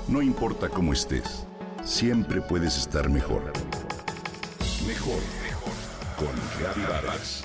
No importa cómo estés, siempre puedes estar mejor. Mejor, mejor. Con Gaby Vargas.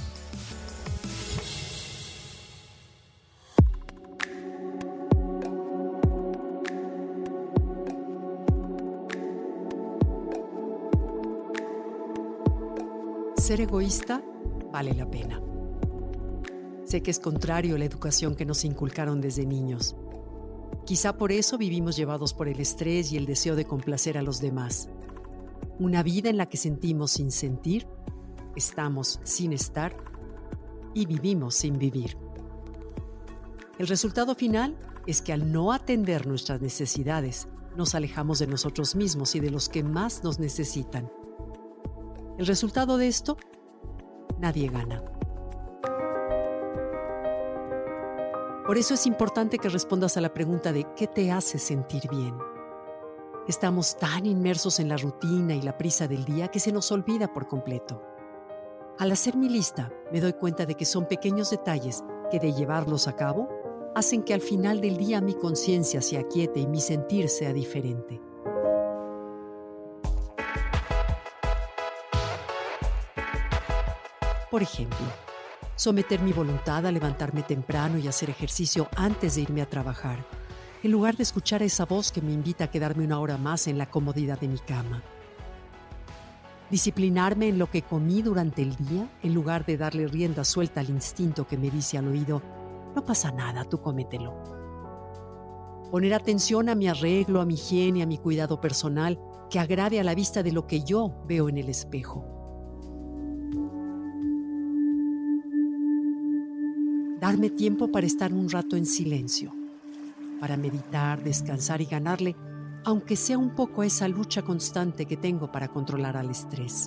Ser egoísta vale la pena. Sé que es contrario a la educación que nos inculcaron desde niños. Quizá por eso vivimos llevados por el estrés y el deseo de complacer a los demás. Una vida en la que sentimos sin sentir, estamos sin estar y vivimos sin vivir. El resultado final es que al no atender nuestras necesidades, nos alejamos de nosotros mismos y de los que más nos necesitan. El resultado de esto, nadie gana. Por eso es importante que respondas a la pregunta de ¿qué te hace sentir bien? Estamos tan inmersos en la rutina y la prisa del día que se nos olvida por completo. Al hacer mi lista, me doy cuenta de que son pequeños detalles que, de llevarlos a cabo, hacen que al final del día mi conciencia se aquiete y mi sentir sea diferente. Por ejemplo, someter mi voluntad a levantarme temprano y hacer ejercicio antes de irme a trabajar, en lugar de escuchar a esa voz que me invita a quedarme una hora más en la comodidad de mi cama. Disciplinarme en lo que comí durante el día, en lugar de darle rienda suelta al instinto que me dice al oído, no pasa nada, tú cómetelo. Poner atención a mi arreglo, a mi higiene, a mi cuidado personal, que agrade a la vista de lo que yo veo en el espejo. Darme tiempo para estar un rato en silencio, para meditar, descansar y ganarle, aunque sea un poco, a esa lucha constante que tengo para controlar al estrés.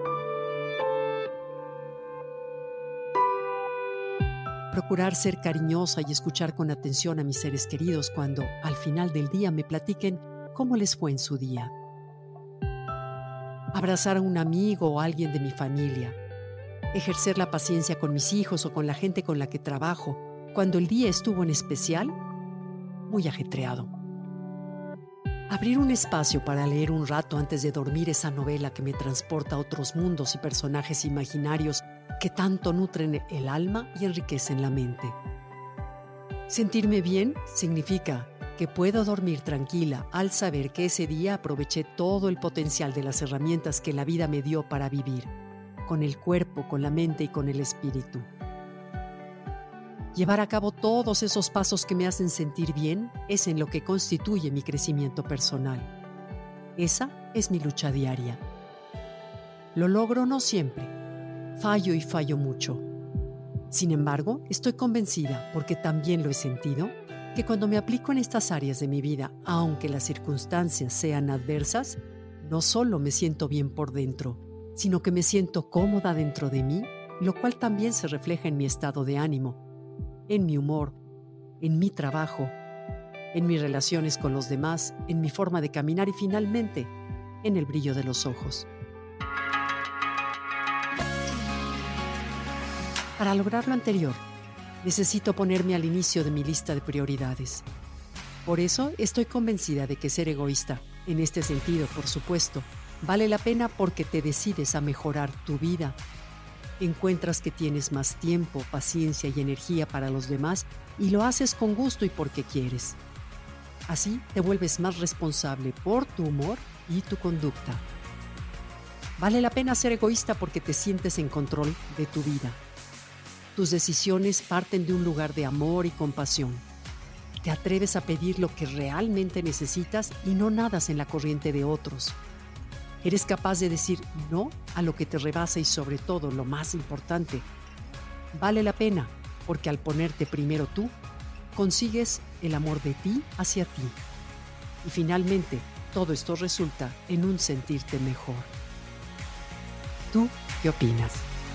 Procurar ser cariñosa y escuchar con atención a mis seres queridos cuando, al final del día, me platiquen cómo les fue en su día. Abrazar a un amigo o a alguien de mi familia. Ejercer la paciencia con mis hijos o con la gente con la que trabajo, cuando el día estuvo en especial muy ajetreado. Abrir un espacio para leer un rato antes de dormir esa novela que me transporta a otros mundos y personajes imaginarios que tanto nutren el alma y enriquecen la mente. Sentirme bien significa que puedo dormir tranquila al saber que ese día aproveché todo el potencial de las herramientas que la vida me dio para vivir, con el cuerpo, con la mente y con el espíritu. Llevar a cabo todos esos pasos que me hacen sentir bien es en lo que constituye mi crecimiento personal. Esa es mi lucha diaria. Lo logro no siempre. Fallo y fallo mucho. Sin embargo, estoy convencida, porque también lo he sentido, que cuando me aplico en estas áreas de mi vida, aunque las circunstancias sean adversas, no solo me siento bien por dentro, sino que me siento cómoda dentro de mí, lo cual también se refleja en mi estado de ánimo, en mi humor, en mi trabajo, en mis relaciones con los demás, en mi forma de caminar y finalmente, en el brillo de los ojos. Para lograr lo anterior, necesito ponerme al inicio de mi lista de prioridades. Por eso estoy convencida de que ser egoísta, en este sentido, por supuesto, vale la pena porque te decides a mejorar tu vida. Encuentras que tienes más tiempo, paciencia y energía para los demás y lo haces con gusto y porque quieres. Así te vuelves más responsable por tu humor y tu conducta. Vale la pena ser egoísta porque te sientes en control de tu vida. Tus decisiones parten de un lugar de amor y compasión. Te atreves a pedir lo que realmente necesitas y no nadas en la corriente de otros. Eres capaz de decir no a lo que te rebasa y, sobre todo, lo más importante, vale la pena porque al ponerte primero tú, consigues el amor de ti hacia ti. Y finalmente, todo esto resulta en un sentirte mejor. ¿Tú qué opinas?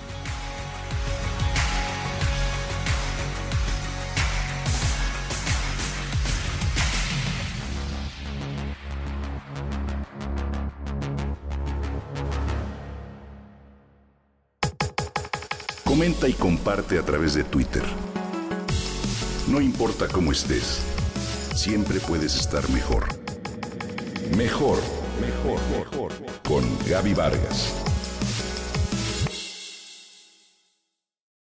Comenta y comparte a través de Twitter. No importa cómo estés, siempre puedes estar mejor. Mejor con Gaby Vargas.